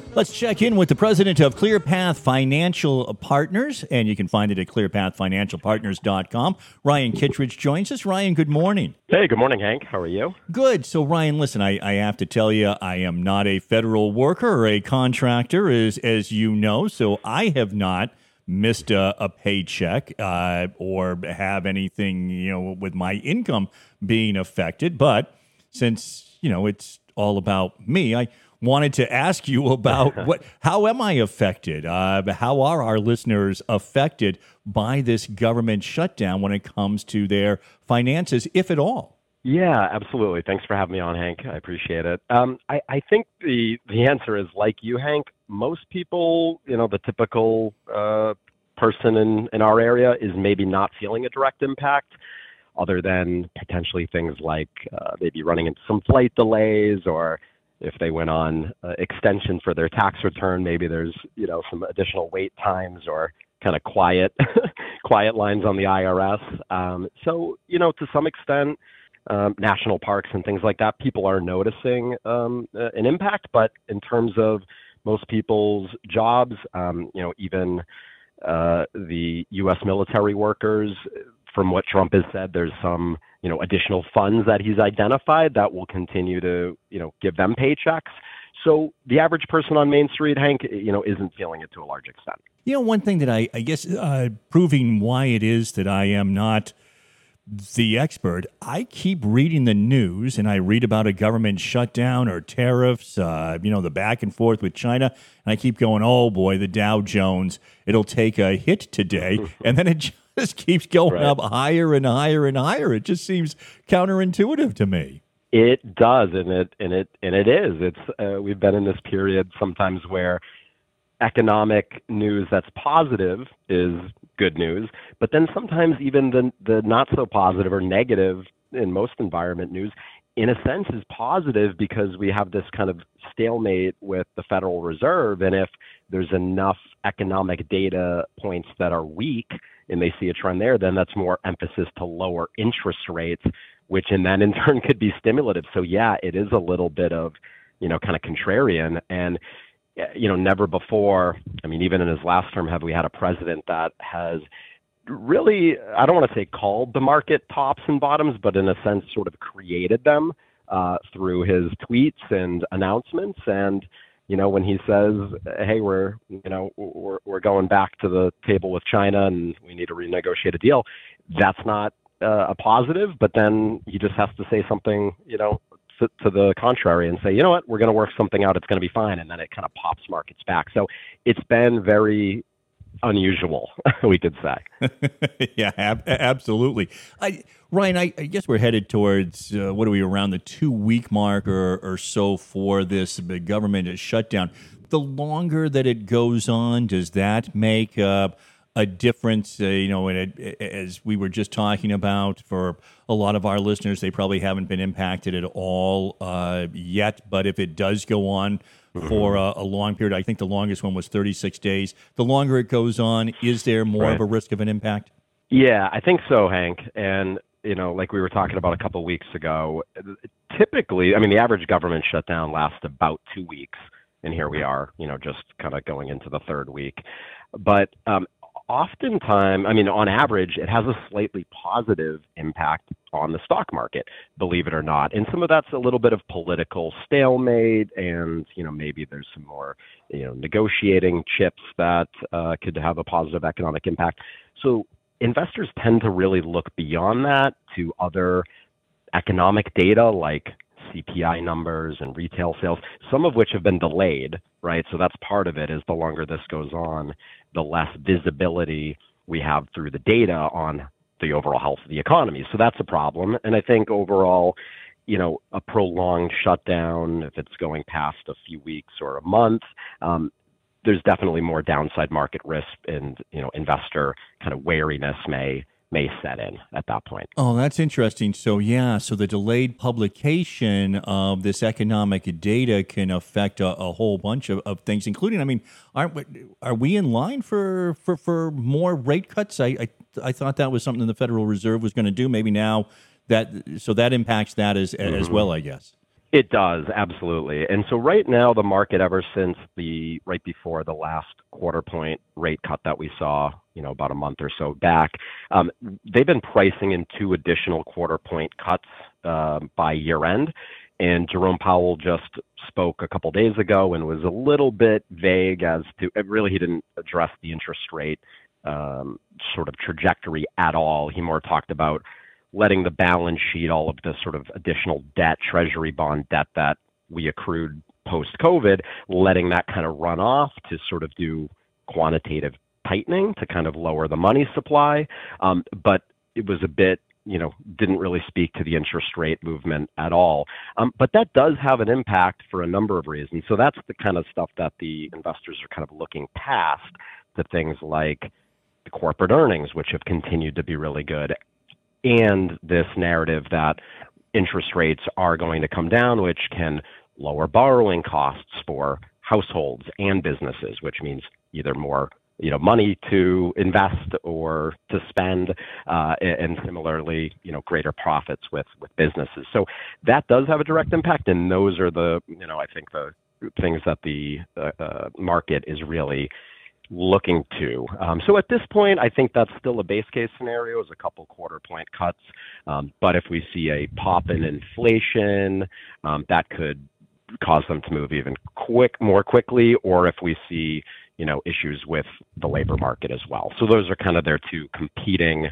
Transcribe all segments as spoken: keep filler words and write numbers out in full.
Let's check in with the president of ClearPath Financial Partners, and you can find it at clear path financial partners dot com. Ryan Kittredge joins us. Ryan, good morning. Hey, good morning, Hank. How are you? Good. So, Ryan, listen, I, I have to tell you, I am not a federal worker or a contractor, as, as you know, so I have not missed a, a paycheck uh, or have anything, you know, with my income being affected. But since, you know, it's all about me, I wanted to ask you about what, how am I affected? Uh, how are our listeners affected by this government shutdown when it comes to their finances, if at all? Yeah, absolutely. Thanks for having me on, Hank. I appreciate it. Um, I, I think the, the answer is like you, Hank. Most people, you know, the typical uh, person in, in our area is maybe not feeling a direct impact, other than potentially things like uh, maybe running into some flight delays, or if they went on uh, extension for their tax return, maybe there's, you know, some additional wait times or kind of quiet, quiet lines on the I R S. Um, so, you know, to some extent, um, national parks and things like that, people are noticing um, uh, an impact. But in terms of most people's jobs, um, you know, even uh, the U S military workers, from what Trump has said, there's some, you know, additional funds that he's identified that will continue to, you know, give them paychecks. So the average person on Main Street, Hank, you know, isn't feeling it to a large extent. You know, one thing that I, I guess, uh, proving why it is that I am not the expert, I keep reading the news and I read about a government shutdown or tariffs, uh, you know, the back and forth with China. And I keep going, oh boy, the Dow Jones, it'll take a hit today. And then it just keeps going right up higher and higher and higher. It just seems counterintuitive to me. It does, and it and it and it is. It's uh, we've been in this period sometimes where economic news that's positive is good news, but then sometimes even the the not so positive or negative in most environment news, in a sense, is positive because we have this kind of stalemate with the Federal Reserve, and if there's enough economic data points that are weak and they see a trend there, then that's more emphasis to lower interest rates, which and then in turn could be stimulative. So yeah, it is a little bit of, you know, kind of contrarian. And, you know, never before, I mean, even in his last term, have we had a president that has really, I don't want to say called the market tops and bottoms, but in a sense sort of created them uh, through his tweets and announcements. And, you know, when he says, hey, we're, you know, we're, we're going back to the table with China and we need to renegotiate a deal, that's not uh, a positive. But then he just has to say something, you know, to, to the contrary and say, you know what, we're going to work something out. It's going to be fine. And then it kind of pops markets back. So it's been very unusual, we could say. Yeah, ab- absolutely. I, Ryan, I, I guess we're headed towards, uh, what are we, around the two-week mark or, or so for this big government shutdown. The longer that it goes on, does that make uh, a difference? Uh, you know, and it, as we were just talking about, for a lot of our listeners, they probably haven't been impacted at all uh, yet. But if it does go on for a, a long period, I think the longest one was thirty-six days. The longer it goes on, is there more right. of a risk of an impact? Yeah, I think so, Hank. And, you know, like we were talking about a couple of weeks ago, typically, I mean, the average government shutdown lasts about two weeks. And here we are, you know, just kind of going into the third week. But um, oftentimes, I mean, on average, it has a slightly positive impact on the stock market, believe it or not. And some of that's a little bit of political stalemate, and, you know, maybe there's some more, you know, negotiating chips that uh, could have a positive economic impact. So investors tend to really look beyond that to other economic data like C P I numbers and retail sales, some of which have been delayed, right? So that's part of it, is the longer this goes on, the less visibility we have through the data on the overall health of the economy. So that's a problem. And I think overall, you know, a prolonged shutdown, if it's going past a few weeks or a month, um, there's definitely more downside market risk, and, you know, investor kind of wariness may may set in at that point. Oh, that's interesting. So, yeah, so the delayed publication of this economic data can affect a, a whole bunch of, of things, including, I mean, aren't we, are we in line for, for, for more rate cuts? I, I I thought that was something the Federal Reserve was going to do. Maybe now that, so that impacts that as mm-hmm. as well, I guess. It does, absolutely. And so right now, the market, ever since the right before the last quarter point rate cut that we saw, you know, about a month or so back, um, they've been pricing in two additional quarter point cuts uh, by year end. And Jerome Powell just spoke a couple days ago and was a little bit vague as to, really, he didn't address the interest rate um, sort of trajectory at all. He more talked about letting the balance sheet, all of the sort of additional debt, treasury bond debt that we accrued post-COVID, letting that kind of run off to sort of do quantitative tightening to kind of lower the money supply. Um, but it was a bit, you know, didn't really speak to the interest rate movement at all. Um, but that does have an impact for a number of reasons. So that's the kind of stuff that the investors are kind of looking past, to things like the corporate earnings, which have continued to be really good, and this narrative that interest rates are going to come down, which can lower borrowing costs for households and businesses, which means either more, you know, money to invest or to spend, uh, and similarly, you know, greater profits with, with businesses. So that does have a direct impact, and those are the, you know, I think the things that the uh, uh, market is really looking to. Um, so at this point, I think that's still a base case scenario, is a couple quarter point cuts. Um, but if we see a pop in inflation, um, that could cause them to move even quick, more quickly, or if we see, you know, issues with the labor market as well. So those are kind of their two competing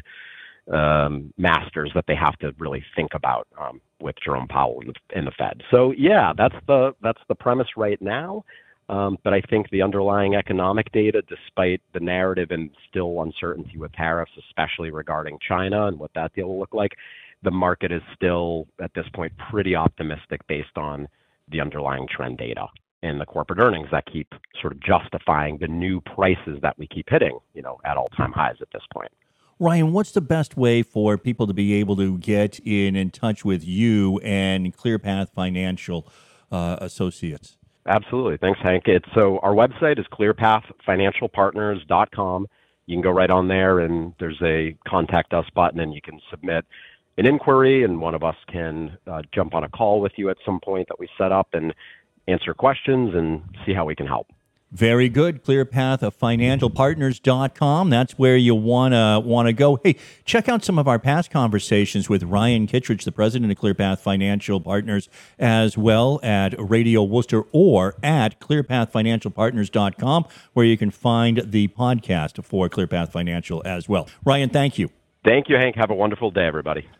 um, masters that they have to really think about um, with Jerome Powell and the, and the Fed. So yeah, that's the that's the premise right now. Um, but I think the underlying economic data, despite the narrative and still uncertainty with tariffs, especially regarding China and what that deal will look like, the market is still, at this point, pretty optimistic based on the underlying trend data and the corporate earnings that keep sort of justifying the new prices that we keep hitting, you know, at all-time highs at this point. Ryan, what's the best way for people to be able to get in and touch with you and ClearPath Financial uh, Associates? Absolutely. Thanks, Hank. It's, so our website is clear path financial partners dot com. You can go right on there, and there's a contact us button, and you can submit an inquiry, and one of us can uh, jump on a call with you at some point that we set up and answer questions and see how we can help. Very good. clear path financial partners dot com. That's where you want to want to go. Hey, check out some of our past conversations with Ryan Kittredge, the president of ClearPath Financial Partners, as well at Radio Worcester or at clear path financial partners dot com, where you can find the podcast for ClearPath Financial as well. Ryan, thank you. Thank you, Hank. Have a wonderful day, everybody.